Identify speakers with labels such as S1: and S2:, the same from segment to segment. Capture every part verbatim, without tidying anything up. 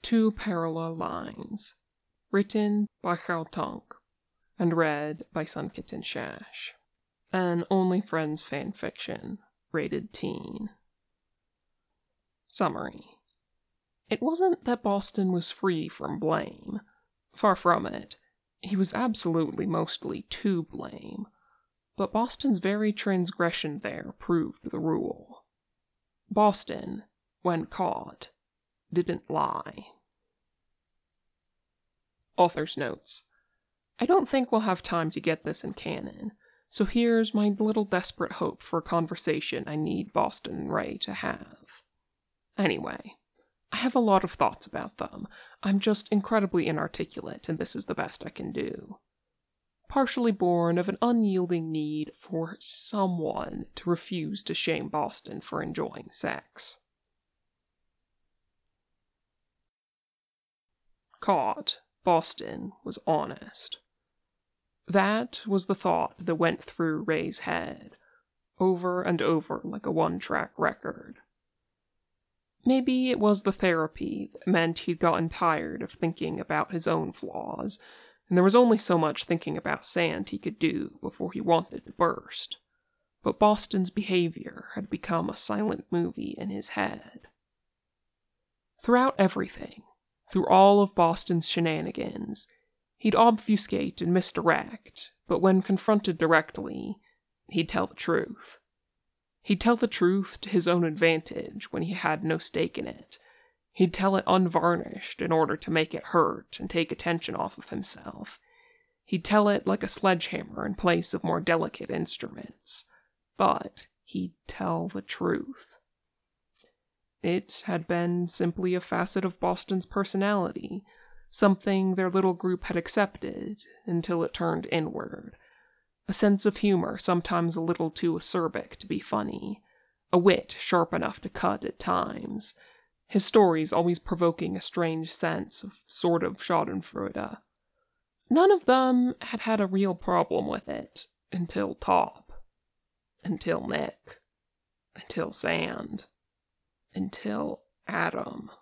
S1: Two Parallel Lines, written by Khao Tung, and read by Sunkitten Shash. An Only Friends fanfiction, rated teen. Summary. It wasn't that Boston was free from blame. Far from it. He was absolutely mostly to blame. But Boston's very transgression there proved the rule. Boston, when caught, didn't lie. Author's notes. I don't think we'll have time to get this in canon, so here's my little desperate hope for a conversation I need Boston and Ray to have. Anyway, I have a lot of thoughts about them. I'm just incredibly inarticulate, and this is the best I can do. Partially born of an unyielding need for someone to refuse to shame Boston for enjoying sex. Caught, Boston was honest. That was the thought that went through Ray's head, over and over like a one-track record. Maybe it was the therapy that meant he'd gotten tired of thinking about his own flaws, and there was only so much thinking about Sand he could do before he wanted to burst. But Boston's behavior had become a silent movie in his head. Throughout everything, through all of Boston's shenanigans, he'd obfuscate and misdirect, but when confronted directly, he'd tell the truth. He'd tell the truth to his own advantage when he had no stake in it. He'd tell it unvarnished in order to make it hurt and take attention off of himself. He'd tell it like a sledgehammer in place of more delicate instruments. But he'd tell the truth. It had been simply a facet of Boston's personality, something their little group had accepted until it turned inward. A sense of humor sometimes a little too acerbic to be funny, a wit sharp enough to cut at times, his stories always provoking a strange sense of sort of schadenfreude. None of them had had a real problem with it, until Top, until Nick, until Sand. Until Adam.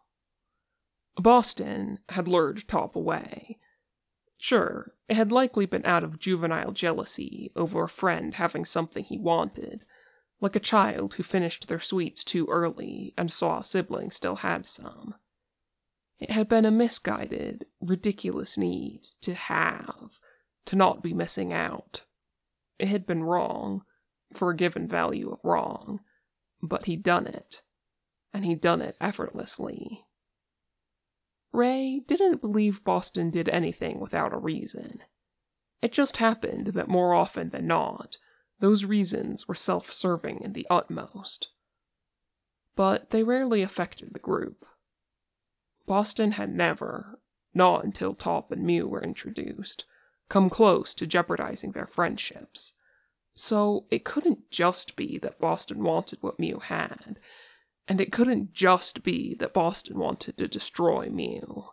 S1: Boston had lured Top away. Sure, it had likely been out of juvenile jealousy over a friend having something he wanted, like a child who finished their sweets too early and saw a sibling still had some. It had been a misguided, ridiculous need to have, to not be missing out. It had been wrong, for a given value of wrong, but he'd done it. And he'd done it effortlessly. Ray didn't believe Boston did anything without a reason. It just happened that more often than not, those reasons were self-serving in the utmost. But they rarely affected the group. Boston had never, not until Top and Mew were introduced, come close to jeopardizing their friendships. So it couldn't just be that Boston wanted what Mew had, and it couldn't just be that Boston wanted to destroy Mew.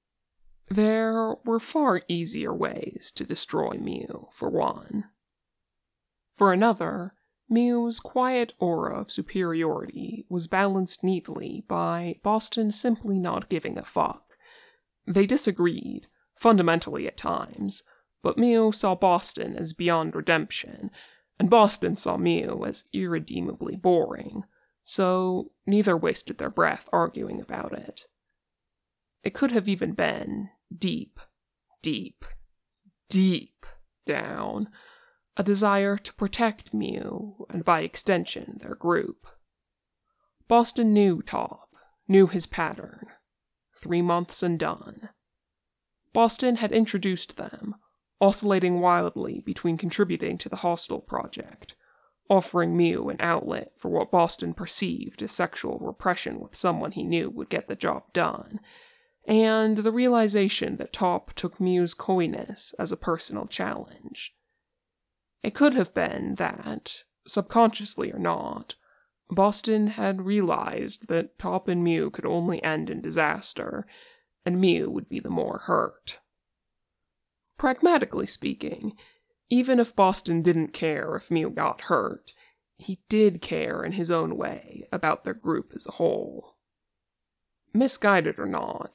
S1: There were far easier ways to destroy Mew, for one. For another, Mew's quiet aura of superiority was balanced neatly by Boston simply not giving a fuck. They disagreed, fundamentally at times, but Mew saw Boston as beyond redemption, and Boston saw Mew as irredeemably boring. So neither wasted their breath arguing about it. It could have even been deep, deep, deep down, a desire to protect Mew, and by extension their group. Boston knew Top, knew his pattern. Three months and done. Boston had introduced them, oscillating wildly between contributing to the Hostel project, offering Mew an outlet for what Boston perceived as sexual repression with someone he knew would get the job done, and the realization that Top took Mew's coyness as a personal challenge. It could have been that, subconsciously or not, Boston had realized that Top and Mew could only end in disaster, and Mew would be the more hurt. Pragmatically speaking, even if Boston didn't care if Mew got hurt, he did care in his own way about their group as a whole. Misguided or not,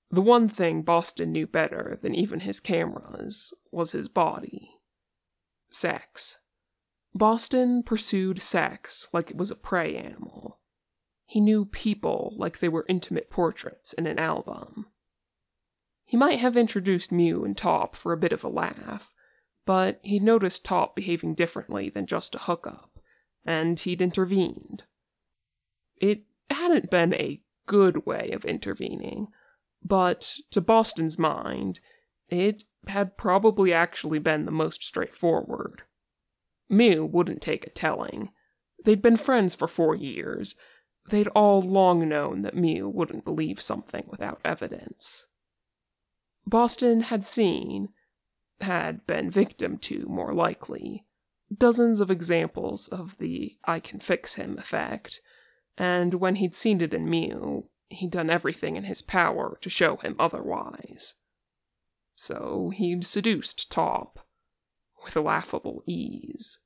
S1: The one thing Boston knew better than even his cameras was his body. Sex. Boston pursued sex like it was a prey animal. He knew people like they were intimate portraits in an album. He might have introduced Mew and Top for a bit of a laugh, but he'd noticed Top behaving differently than just a hookup, and he'd intervened. It hadn't been a good way of intervening, but to Boston's mind, it had probably actually been the most straightforward. Mew wouldn't take a telling. They'd been friends for four years. They'd all long known that Mew wouldn't believe something without evidence. Boston had seen, had been victim to, more likely, dozens of examples of the I can fix him effect, and when he'd seen it in Mew, he'd done everything in his power to show him otherwise. So he'd seduced Top, with laughable ease.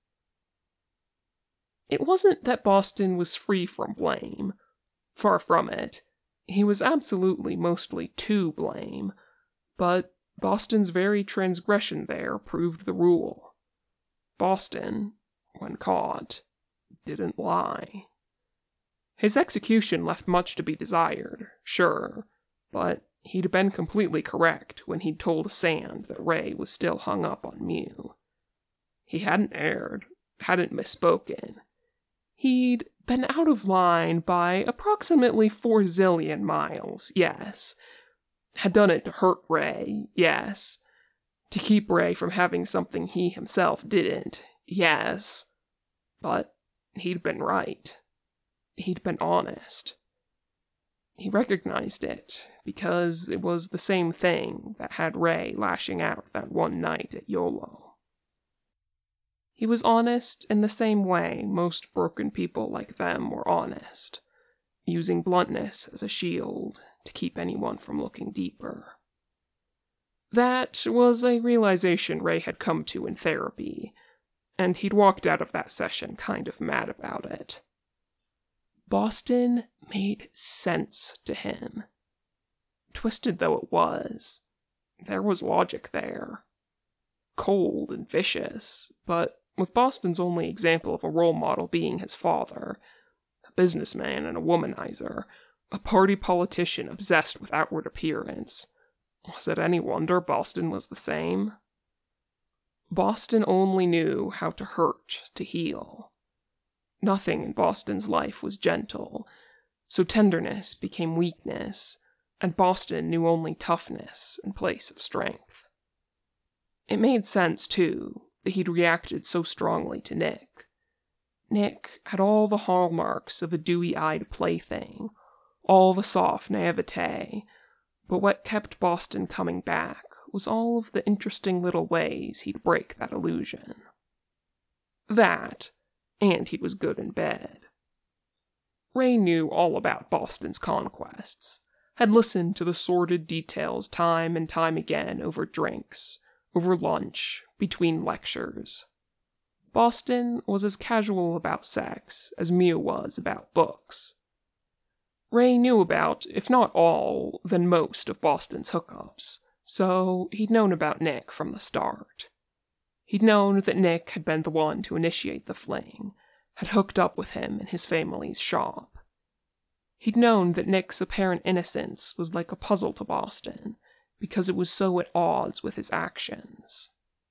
S1: It wasn't that Boston was free from blame. Far from it. He was absolutely mostly to blame, but Boston's very transgression there proved the rule. Boston, when caught, didn't lie. His execution left much to be desired, sure, but he'd been completely correct when he'd told Sand that Ray was still hung up on Mew. He hadn't erred, hadn't misspoken. He'd been out of line by approximately four zillion miles, yes. Had done it to hurt Ray, yes. To keep Ray from having something he himself didn't, yes. But he'd been right. He'd been honest. He recognized it, because it was the same thing that had Ray lashing out that one night at YOLO. He was honest in the same way most broken people like them were honest, using bluntness as a shield to keep anyone from looking deeper. That was a realization Ray had come to in therapy, and he'd walked out of that session kind of mad about it. Boston made sense to him. Twisted though it was, there was logic there. Cold and vicious, but with Boston's only example of a role model being his father, a businessman and a womanizer, a party politician obsessed with outward appearance, was it any wonder Boston was the same? Boston only knew how to hurt to heal. Nothing in Boston's life was gentle, so tenderness became weakness, and Boston knew only toughness in place of strength. It made sense, too, that he'd reacted so strongly to Nick. Nick had all the hallmarks of a dewy-eyed plaything, all the soft naivete, but what kept Boston coming back was all of the interesting little ways he'd break that illusion. That, and he was good in bed. Ray knew all about Boston's conquests, had listened to the sordid details time and time again over drinks, over lunch, between lectures. Boston was as casual about sex as Mew was about books. Ray knew about, if not all, then most of Boston's hookups, so he'd known about Nick from the start. He'd known that Nick had been the one to initiate the fling, had hooked up with him in his family's shop. He'd known that Nick's apparent innocence was like a puzzle to Boston, because it was so at odds with his actions.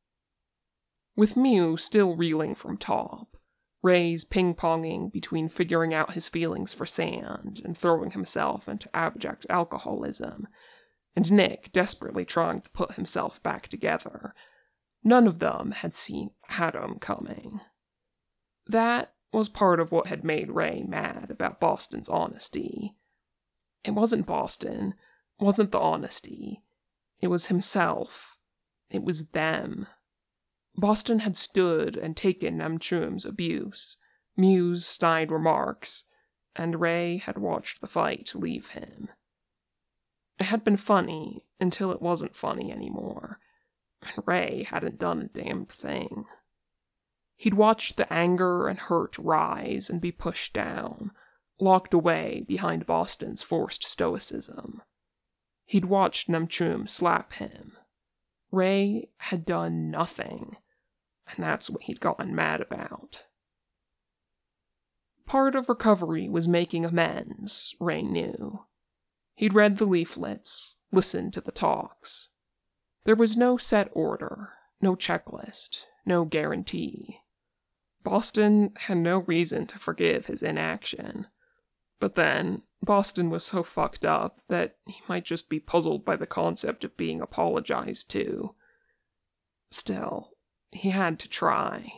S1: With Mew still reeling from Top, Ray's ping-ponging between figuring out his feelings for Sand and throwing himself into abject alcoholism, and Nick desperately trying to put himself back together, none of them had seen Adam coming. That was part of what had made Ray mad about Boston's honesty. It wasn't Boston, it wasn't the honesty. It was himself. It was them. Boston had stood and taken Namchum's abuse, Mew's snide remarks, and Ray had watched the fight leave him. It had been funny until it wasn't funny anymore, and Ray hadn't done a damned thing. He'd watched the anger and hurt rise and be pushed down, locked away behind Boston's forced stoicism. He'd watched Namchoom slap him. Ray had done nothing, and that's what he'd gotten mad about. Part of recovery was making amends, Ray knew. He'd read the leaflets, listened to the talks. There was no set order, no checklist, no guarantee. Boston had no reason to forgive his inaction. But then, Boston was so fucked up that he might just be puzzled by the concept of being apologized to. Still, he had to try.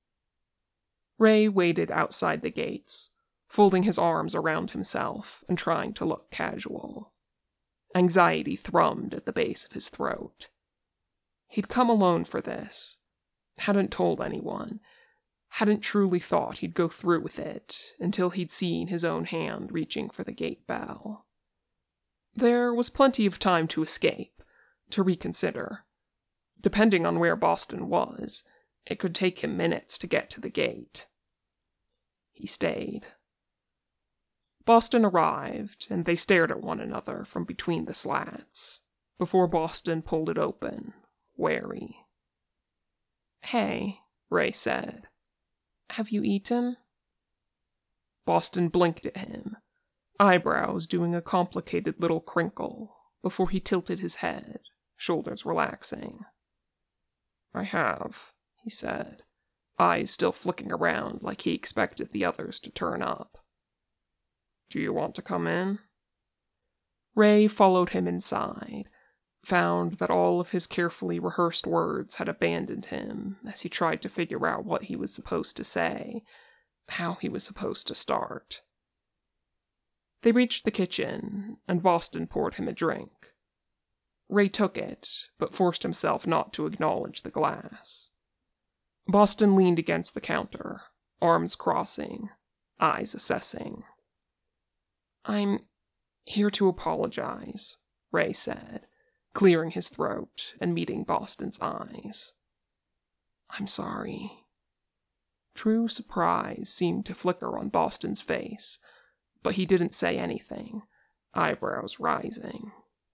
S1: Ray waited outside the gates, folding his arms around himself and trying to look casual. Anxiety thrummed at the base of his throat. He'd come alone for this, hadn't told anyone, hadn't truly thought he'd go through with it until he'd seen his own hand reaching for the gate bell. There was plenty of time to escape, to reconsider. Depending on where Boston was, it could take him minutes to get to the gate. He stayed. Boston arrived, and they stared at one another from between the slats, before Boston pulled it open, wary. "Hey," Ray said. "Have you eaten?" Boston blinked at him, eyebrows doing a complicated little crinkle, before he tilted his head, shoulders relaxing. "I have," he said, eyes still flicking around like he expected the others to turn up. "Do you want to come in?" Ray followed him inside, found that all of his carefully rehearsed words had abandoned him as he tried to figure out what he was supposed to say, how he was supposed to start. They reached the kitchen, and Boston poured him a drink. Ray took it, but forced himself not to acknowledge the glass. Boston leaned against the counter, arms crossing, eyes assessing. "I'm here to apologize," Ray said, clearing his throat and meeting Boston's eyes. "I'm sorry." True surprise seemed to flicker on Boston's face, but he didn't say anything, eyebrows rising.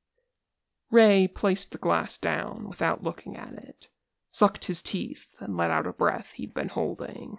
S1: Ray placed the glass down without looking at it, sucked his teeth, and let out a breath he'd been holding.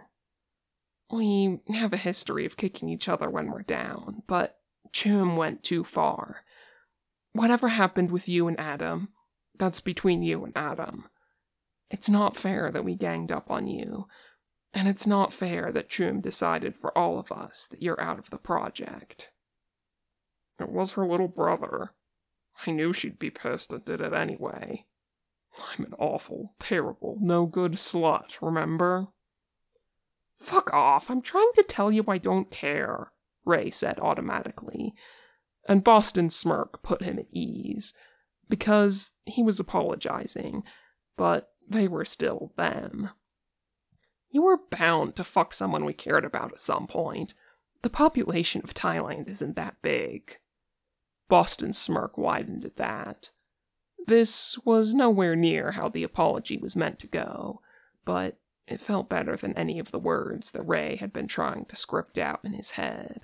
S1: "We have a history of kicking each other when we're down, but Choom went too far. Whatever happened with you and Adam, that's between you and Adam. It's not fair that we ganged up on you, and it's not fair that Choom decided for all of us that you're out of the project." "It was her little brother. I knew she'd be pissed and did it anyway. I'm an awful, terrible, no-good slut, remember?" "Fuck off, I'm trying to tell you I don't care," Ray said automatically, and Boston's smirk put him at ease, because he was apologizing, but they were still them. "You were bound to fuck someone we cared about at some point. The population of Thailand isn't that big." Boston's smirk widened at that. This was nowhere near how the apology was meant to go, but it felt better than any of the words that Ray had been trying to script out in his head.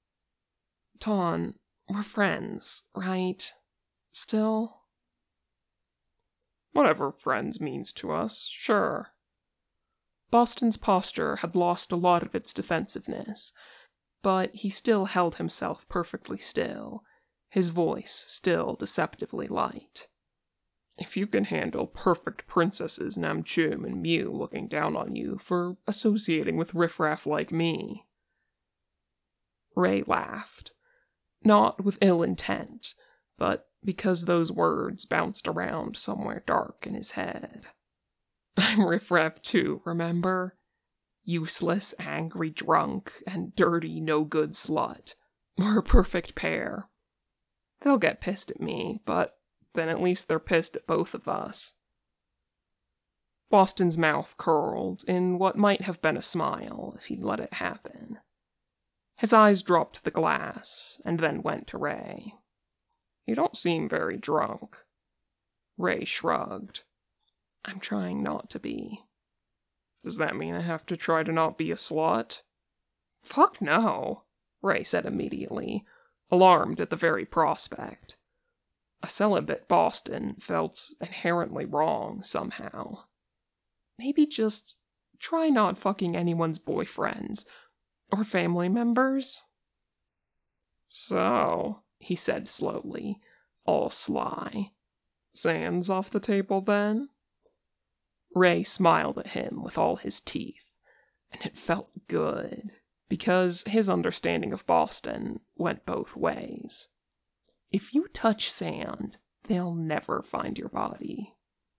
S1: "Ton, we're friends, right? Still?" "Whatever friends means to us, sure." Boston's posture had lost a lot of its defensiveness, but he still held himself perfectly still, his voice still deceptively light. "If you can handle perfect princesses Namchoom and Mew looking down on you for associating with riffraff like me." Ray laughed. Not with ill intent, but because those words bounced around somewhere dark in his head. "I'm riffraff too, remember? Useless, angry drunk, and dirty, no-good slut. We're a perfect pair. They'll get pissed at me, but then at least they're pissed at both of us." Boston's mouth curled in what might have been a smile if he'd let it happen. His eyes dropped to the glass, and then went to Ray. "You don't seem very drunk." Ray shrugged. "I'm trying not to be." "Does that mean I have to try to not be a slut?" "Fuck no," Ray said immediately, alarmed at the very prospect. A celibate Boston felt inherently wrong somehow. Maybe just try not fucking anyone's boyfriends or family members. So, he said slowly, all sly. Sand's off the table then? Ray smiled at him with all his teeth, and it felt good, because his understanding of Boston went both ways. If you touch sand, they'll never find your body.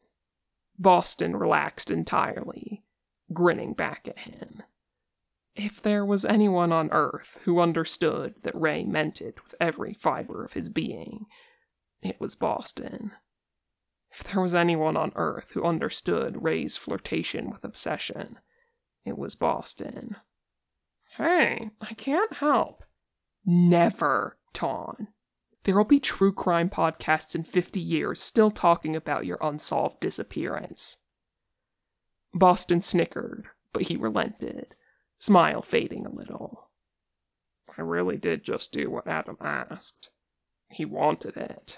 S1: Boston relaxed entirely, grinning back at him. If there was anyone on Earth who understood that Ray meant it with every fiber of his being, it was Boston. If there was anyone on Earth who understood Ray's flirtation with obsession, it was Boston. Hey, I can't help. Never, Ton. There'll be true crime podcasts in fifty years still talking about your unsolved disappearance. Boston snickered, but he relented, smile fading a little. I really did just do what Adam asked. He wanted it.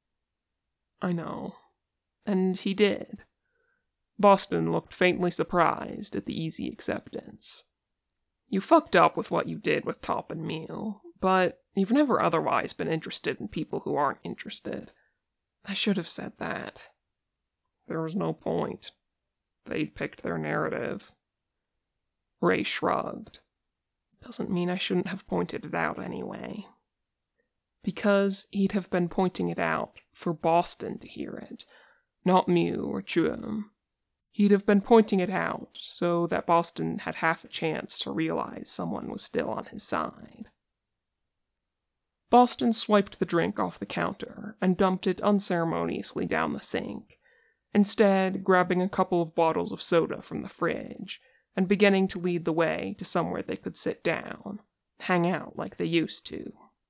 S1: I know. And he did. Boston looked faintly surprised at the easy acceptance. You fucked up with what you did with Top and Mew, but you've never otherwise been interested in people who aren't interested. I should have said that. There was no point. They'd picked their narrative. Ray shrugged. Doesn't mean I shouldn't have pointed it out anyway. Because he'd have been pointing it out for Boston to hear it, not Mew or Chuum. He'd have been pointing it out so that Boston had half a chance to realize someone was still on his side. Boston swiped the drink off the counter and dumped it unceremoniously down the sink, instead grabbing a couple of bottles of soda from the fridge and beginning to lead the way to somewhere they could sit down, hang out like they used to.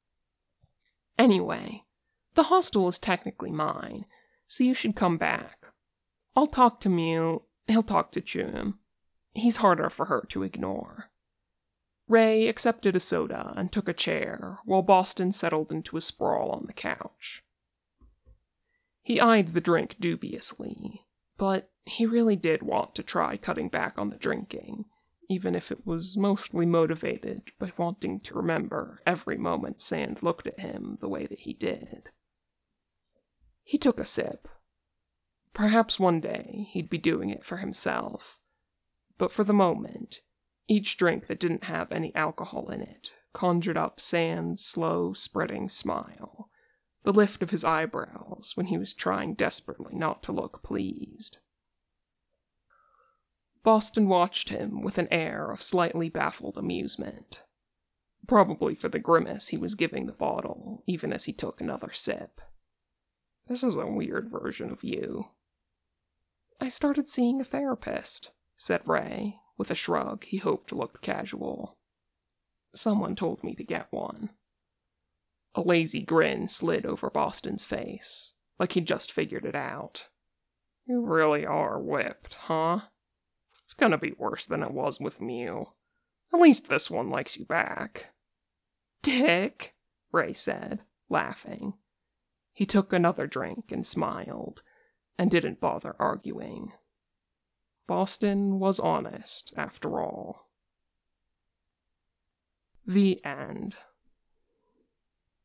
S1: Anyway, the hostel is technically mine, so you should come back. I'll talk to Mew, he'll talk to Chuum. He's harder for her to ignore. Ray accepted a soda and took a chair, while Boston settled into a sprawl on the couch. He eyed the drink dubiously, but he really did want to try cutting back on the drinking, even if it was mostly motivated by wanting to remember every moment Sand looked at him the way that he did. He took a sip. Perhaps one day he'd be doing it for himself, but for the moment, each drink that didn't have any alcohol in it conjured up Sand's slow, spreading smile, the lift of his eyebrows when he was trying desperately not to look pleased. Boston watched him with an air of slightly baffled amusement, probably for the grimace he was giving the bottle, even as he took another sip. This is a weird version of you. I started seeing a therapist, said Ray, with a shrug he hoped looked casual. Someone told me to get one. A lazy grin slid over Boston's face, like he'd just figured it out. You really are whipped, huh? It's gonna be worse than it was with Mew. At least this one likes you back. Dick, Ray said, laughing. He took another drink and smiled, and didn't bother arguing. Boston was honest, after all. The end.